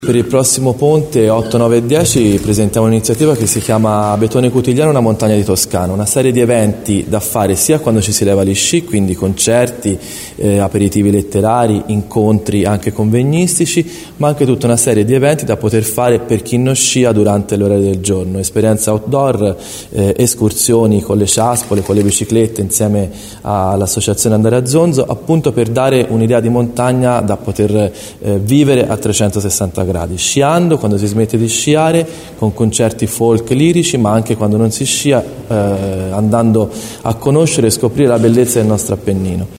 Per il prossimo ponte 8, 9 e 10 presentiamo un'iniziativa che si chiama Betone Cutigliano, una montagna di Toscana, una serie di eventi da fare sia quando ci si leva gli sci, quindi concerti, aperitivi letterari, incontri anche convegnistici, ma anche tutta una serie di eventi da poter fare per chi non scia durante le ore del giorno, esperienze outdoor, escursioni con le ciaspole, con le biciclette insieme all'associazione Andare a Zonzo, appunto per dare un'idea di montagna da poter vivere a 360 gradi, sciando quando si smette di sciare, con concerti folk lirici, ma anche quando non si scia, andando a conoscere e scoprire la bellezza del nostro Appennino.